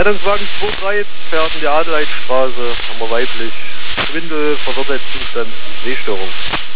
Rettungswagen 23 fährt in die Adeleidstraße, haben wir weiblich. Schwindel, Verwirrtheitszustand, Sehstörung.